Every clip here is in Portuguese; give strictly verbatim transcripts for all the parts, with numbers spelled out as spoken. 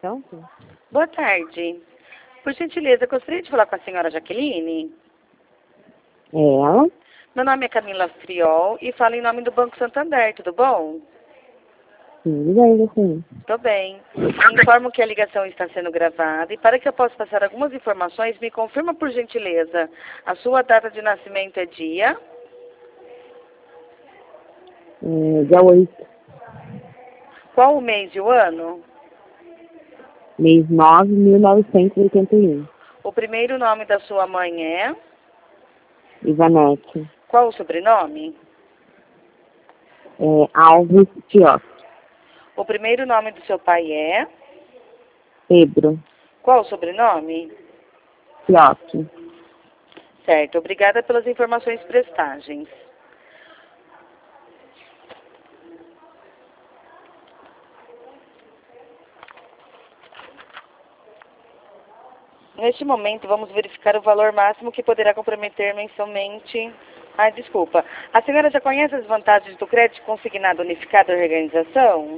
Santos? Boa tarde. Por gentileza, gostaria de falar com a senhora Jaqueline? É ela? Meu nome é Camila Friol e falo em nome do Banco Santander, tudo bom? Sim, e aí, assim? Tô bem. Informo que a ligação está sendo gravada e para que eu possa passar algumas informações, me confirma por gentileza. A sua data de nascimento é dia? É, dia oito, Qual o mês e o ano? mês nove, mil novecentos e oitenta e um. O primeiro nome da sua mãe é? Ivanete. Qual o sobrenome? É, Alves Tioc. O primeiro nome do seu pai é? Pedro Qual o sobrenome? Tioc. Certo, obrigada pelas informações e prestagens. Neste momento, vamos verificar o valor máximo que poderá comprometer mensalmente. Ai, desculpa. A senhora já conhece as vantagens do crédito consignado unificado à organização?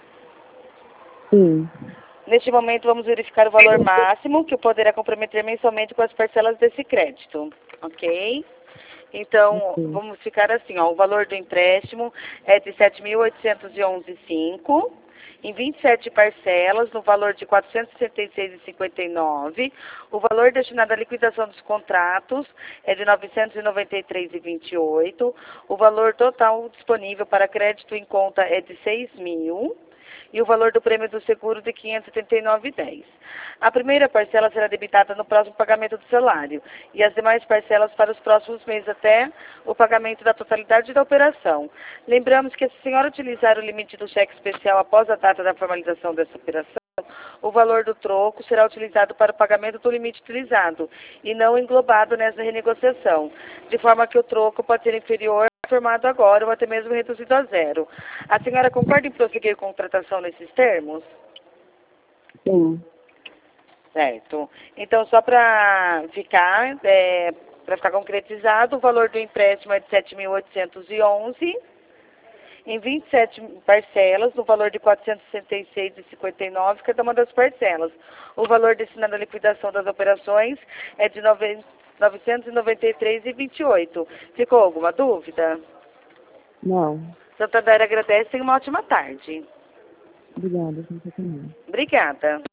Sim. Neste momento, vamos verificar o valor máximo que poderá comprometer mensalmente com as parcelas desse crédito. Ok? Então, Sim. vamos ficar assim, ó, o valor do empréstimo é de sete mil oitocentos e onze vírgula cinco reais, em vinte e sete parcelas, no valor de quatrocentos e sessenta e seis vírgula cinquenta e nove reais. O valor destinado à liquidação dos contratos é de novecentos e noventa e três vírgula vinte e oito reais. O valor total disponível para crédito em conta é de seis mil reais. E o valor do prêmio do seguro de quinhentos e setenta e nove reais e dez centavos. A primeira parcela será debitada no próximo pagamento do salário e as demais parcelas para os próximos meses até o pagamento da totalidade da operação. Lembramos que se a senhora utilizar o limite do cheque especial após a data da formalização dessa operação, o valor do troco será utilizado para o pagamento do limite utilizado e não englobado nessa renegociação, de forma que o troco pode ser inferior formado agora ou até mesmo reduzido a zero. A senhora concorda em prosseguir com contratação nesses termos? Sim. Certo. Então, só para ficar, é, para ficar concretizado, o valor do empréstimo é de sete mil oitocentos e onze reais, em vinte e sete parcelas, no valor de quatrocentos e sessenta e seis vírgula cinquenta e nove reais, cada uma das parcelas. O valor destinado à liquidação das operações é de novecentos e noventa e três vírgula vinte e oito reais. Ficou alguma dúvida? Não. Santander agradece e uma ótima tarde. Obrigada, você também. Obrigada.